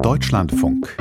Deutschlandfunk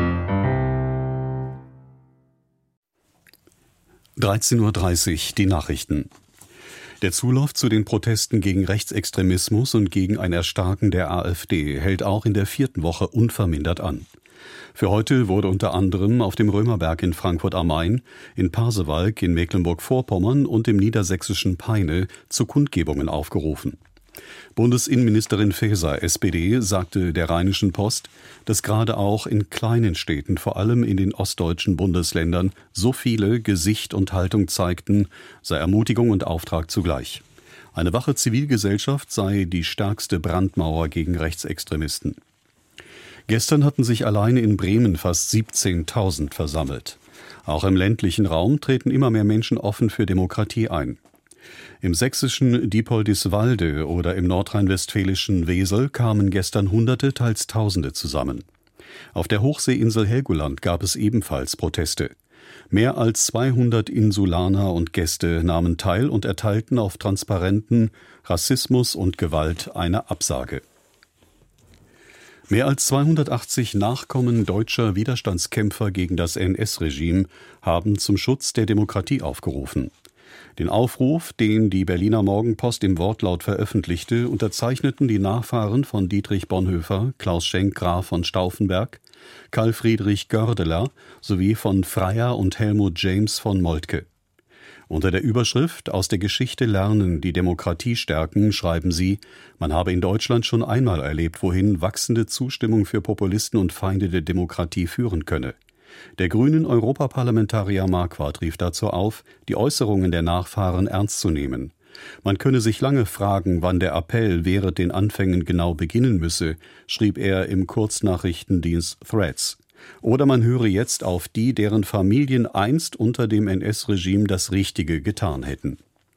13:30 Uhr, die Nachrichten. Der Zulauf zu den Protesten gegen Rechtsextremismus und gegen ein Erstarken der AfD hält auch in der 4. Woche unvermindert an. Für heute wurde unter anderem auf dem Römerberg in Frankfurt am Main, in Pasewalk in Mecklenburg-Vorpommern und im niedersächsischen Peine zu Kundgebungen aufgerufen. Bundesinnenministerin Faeser, SPD, sagte der Rheinischen Post, dass gerade auch in kleinen Städten, vor allem in den ostdeutschen Bundesländern, so viele Gesicht und Haltung zeigten, sei Ermutigung und Auftrag zugleich. Eine wache Zivilgesellschaft sei die stärkste Brandmauer gegen Rechtsextremisten. Gestern hatten sich alleine in Bremen fast 17.000 versammelt. Auch im ländlichen Raum treten immer mehr Menschen offen für Demokratie ein. Im sächsischen Diepoldiswalde oder im nordrhein-westfälischen Wesel kamen gestern Hunderte, teils Tausende zusammen. Auf der Hochseeinsel Helgoland gab es ebenfalls Proteste. Mehr als 200 Insulaner und Gäste nahmen teil und erteilten auf Transparenten Rassismus und Gewalt eine Absage. Mehr als 280 Nachkommen deutscher Widerstandskämpfer gegen das NS-Regime haben zum Schutz der Demokratie aufgerufen. Den Aufruf, den die Berliner Morgenpost im Wortlaut veröffentlichte, unterzeichneten die Nachfahren von Dietrich Bonhoeffer, Klaus Schenk Graf von Stauffenberg, Karl Friedrich Goerdeler sowie von Freyer und Helmut James von Moltke. Unter der Überschrift »Aus der Geschichte lernen, die Demokratie stärken« schreiben sie, man habe in Deutschland schon einmal erlebt, wohin wachsende Zustimmung für Populisten und Feinde der Demokratie führen könne. Der grünen Europaparlamentarier Marquardt rief dazu auf, die Äußerungen der Nachfahren ernst zu nehmen. Man könne sich lange fragen, wann der Appell während den Anfängen genau beginnen müsse, schrieb er im Kurznachrichtendienst Threads. Oder man höre jetzt auf die, deren Familien einst unter dem NS-Regime das Richtige getan hätten.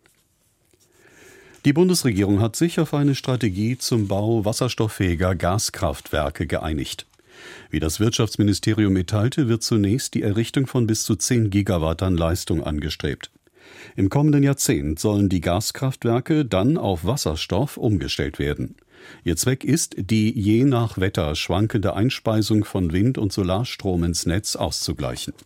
Die Bundesregierung hat sich auf eine Strategie zum Bau wasserstofffähiger Gaskraftwerke geeinigt. Wie das Wirtschaftsministerium mitteilte, wird zunächst die Errichtung von bis zu 10 Gigawatt an Leistung angestrebt. Im kommenden Jahrzehnt sollen die Gaskraftwerke dann auf Wasserstoff umgestellt werden. Ihr Zweck ist, die je nach Wetter schwankende Einspeisung von Wind- und Solarstrom ins Netz auszugleichen.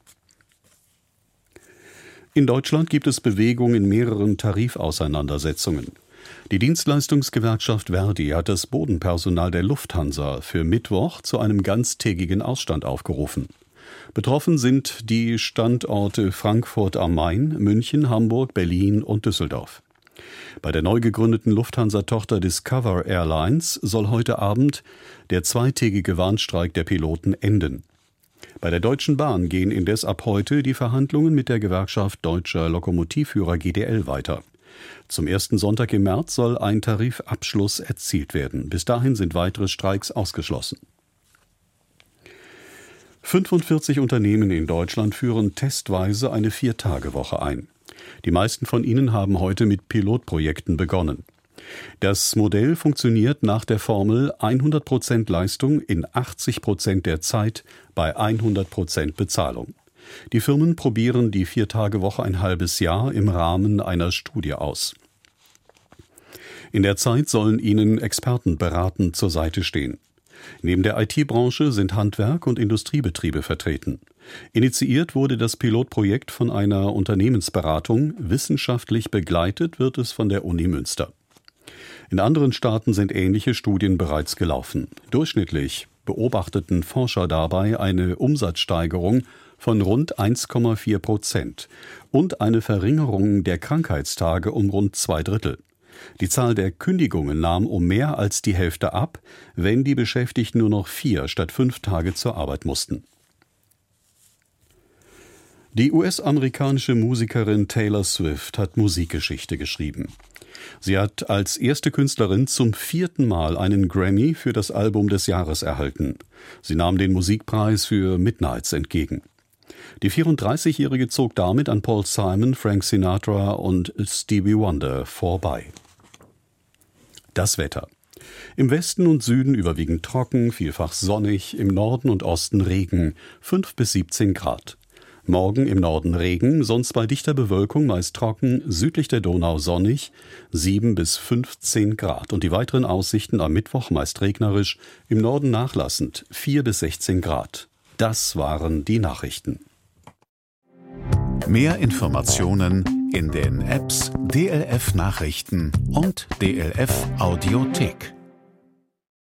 In Deutschland gibt es Bewegung in mehreren Tarifauseinandersetzungen. Die Dienstleistungsgewerkschaft Verdi hat das Bodenpersonal der Lufthansa für Mittwoch zu einem ganztägigen Ausstand aufgerufen. Betroffen sind die Standorte Frankfurt am Main, München, Hamburg, Berlin und Düsseldorf. Bei der neu gegründeten Lufthansa-Tochter Discover Airlines soll heute Abend der zweitägige Warnstreik der Piloten enden. Bei der Deutschen Bahn gehen indes ab heute die Verhandlungen mit der Gewerkschaft Deutscher Lokomotivführer GDL weiter. Zum ersten Sonntag im März soll ein Tarifabschluss erzielt werden. Bis dahin sind weitere Streiks ausgeschlossen. 45 Unternehmen in Deutschland führen testweise eine 4-Tage-Woche ein. Die meisten von ihnen haben heute mit Pilotprojekten begonnen. Das Modell funktioniert nach der Formel 100% Leistung in 80% der Zeit bei 100% Bezahlung. Die Firmen probieren die 4-Tage-Woche ein halbes Jahr im Rahmen einer Studie aus. In der Zeit sollen ihnen Experten beratend zur Seite stehen. Neben der IT-Branche sind Handwerk- und Industriebetriebe vertreten. Initiiert wurde das Pilotprojekt von einer Unternehmensberatung, wissenschaftlich begleitet wird es von der Uni Münster. In anderen Staaten sind ähnliche Studien bereits gelaufen. Durchschnittlich beobachteten Forscher dabei eine Umsatzsteigerung von rund 1,4% und eine Verringerung der Krankheitstage um rund 2/3. Die Zahl der Kündigungen nahm um mehr als die Hälfte ab, wenn die Beschäftigten nur noch 4 statt 5 Tage zur Arbeit mussten. Die US-amerikanische Musikerin Taylor Swift hat Musikgeschichte geschrieben. Sie hat als erste Künstlerin zum 4. Mal einen Grammy für das Album des Jahres erhalten. Sie nahm den Musikpreis für Midnights entgegen. Die 34-Jährige zog damit an Paul Simon, Frank Sinatra und Stevie Wonder vorbei. Das Wetter. Im Westen und Süden überwiegend trocken, vielfach sonnig, im Norden und Osten Regen, 5 bis 17 Grad. Morgen im Norden Regen, sonst bei dichter Bewölkung meist trocken, südlich der Donau sonnig, 7 bis 15 Grad. Und die weiteren Aussichten am Mittwoch meist regnerisch, im Norden nachlassend, 4 bis 16 Grad. Das waren die Nachrichten. Mehr Informationen in den Apps DLF Nachrichten und DLF Audiothek.